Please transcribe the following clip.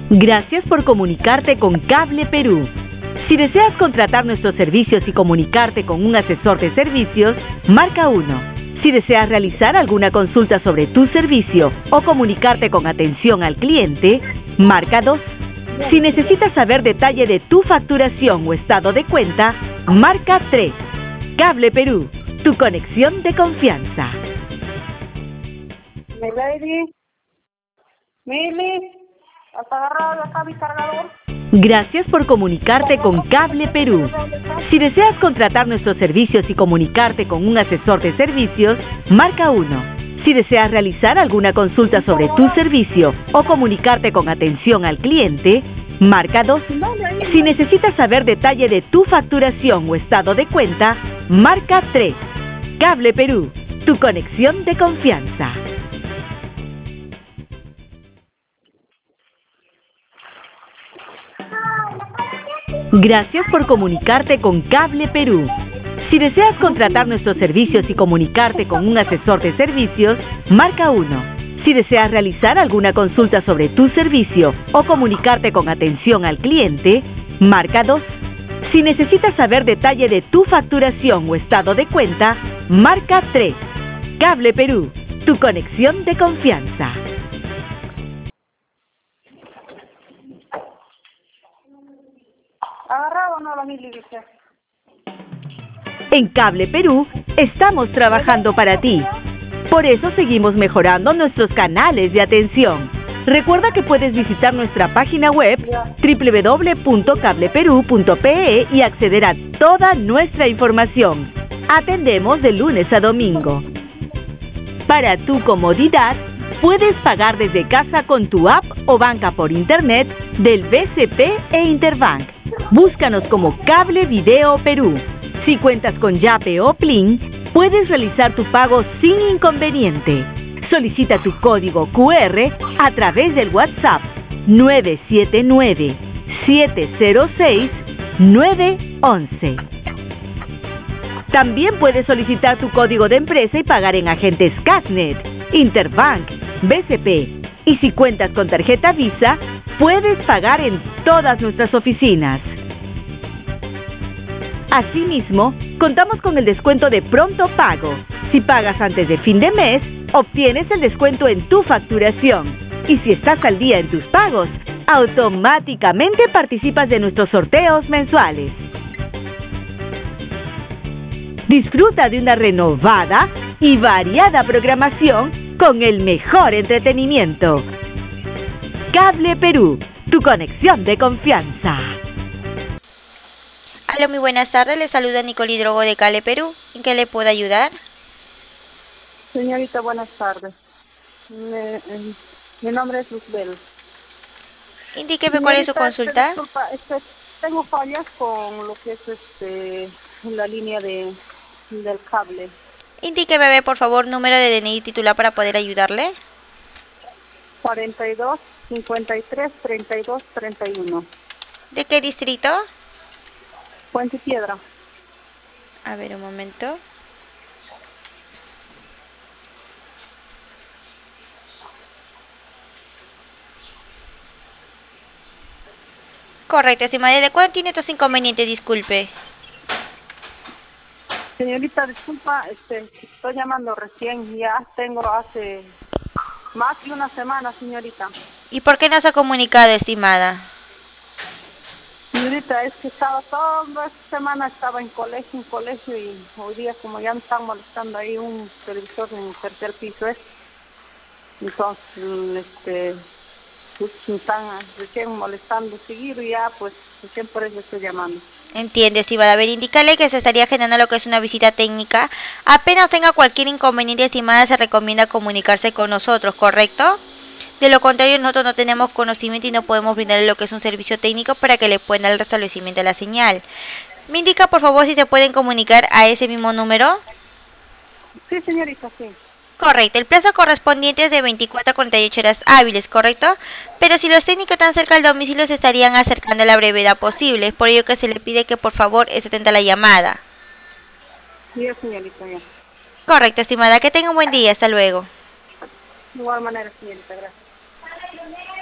Gracias por comunicarte con Cable Perú. Si deseas contratar nuestros servicios y comunicarte con un asesor de servicios, marca 1. Si deseas realizar alguna consulta sobre tu servicio o comunicarte con atención al cliente, marca 2. Si necesitas saber detalle de tu facturación o estado de cuenta, marca 3. Cable Perú, tu conexión de confianza. Mili, ¿has agarrado acá mi cargador? Gracias por comunicarte con Cable Perú. Si deseas contratar nuestros servicios y comunicarte con un asesor de servicios, marca 1. Si deseas realizar alguna consulta sobre tu servicio o comunicarte con atención al cliente, marca 2. Si necesitas saber detalle de tu facturación o estado de cuenta, marca 3. Cable Perú, tu conexión de confianza. Gracias por comunicarte con Cable Perú. Si deseas contratar nuestros servicios y comunicarte con un asesor de servicios, marca 1. Si deseas realizar alguna consulta sobre tu servicio o comunicarte con atención al cliente, marca 2. Si necesitas saber detalle de tu facturación o estado de cuenta, marca 3. Cable Perú, tu conexión de confianza. ¿Agarrado o no la Mili, dice? En Cable Perú estamos trabajando para ti. Por eso seguimos mejorando nuestros canales de atención. Recuerda que puedes visitar nuestra página web www.cableperú.pe y acceder a toda nuestra información. Atendemos de lunes a domingo. Para tu comodidad, puedes pagar desde casa con tu app o banca por internet del BCP e Interbank. Búscanos como Cable Video Perú. Si cuentas con Yape o Plin, puedes realizar tu pago sin inconveniente. Solicita tu código QR a través del WhatsApp 979-706-911. También puedes solicitar tu código de empresa y pagar en agentes Casnet, Interbank, BCP. Y si cuentas con tarjeta Visa, puedes pagar en todas nuestras oficinas. Asimismo, contamos con el descuento de pronto pago. Si pagas antes de fin de mes, obtienes el descuento en tu facturación. Y si estás al día en tus pagos, automáticamente participas de nuestros sorteos mensuales. Disfruta de una renovada y variada programación con el mejor entretenimiento. Cable Perú, tu conexión de confianza. Hola, muy buenas tardes. Le saluda Nicole Drogo de Cable Perú. ¿En qué le puedo ayudar? Señorita, buenas tardes. Mi nombre es Luzbel. Indíqueme cuál es su consulta. Disculpa, tengo fallas con lo que es la línea del cable. Indíqueme, bebé, por favor, número de DNI titular para poder ayudarle. 42 53 32 31. ¿De qué distrito? Puente Piedra. A ver, un momento. Correcto, estimada. ¿De cuándo tiene estos inconvenientes? Disculpe. Señorita, disculpa, estoy llamando recién, ya tengo hace más de una semana, señorita. ¿Y por qué no se ha comunicado, estimada? Señorita, es que estaba toda esta semana, estaba en colegio y hoy día como ya me están molestando ahí un televisor en el tercer piso, entonces, pues, me están recién molestando seguido y ya, pues, recién por eso estoy llamando. Entiende, estimada. A ver, indícale que se estaría generando lo que es una visita técnica. Apenas tenga cualquier inconveniente, estimada, se recomienda comunicarse con nosotros, ¿correcto? De lo contrario, nosotros no tenemos conocimiento y no podemos brindarle lo que es un servicio técnico para que le puedan dar el restablecimiento de la señal. ¿Me indica, por favor, si se pueden comunicar a ese mismo número? Sí, señorita, sí. Correcto, el plazo correspondiente es de 24 a 48 horas hábiles, ¿correcto? Pero si los técnicos están cerca del domicilio, se estarían acercando a la brevedad posible. Es por ello que se le pide que por favor esté atenta a la llamada. Sí, señorita, ya. Correcto, estimada. Que tenga un buen día. Hasta luego. De igual manera, señorita, gracias.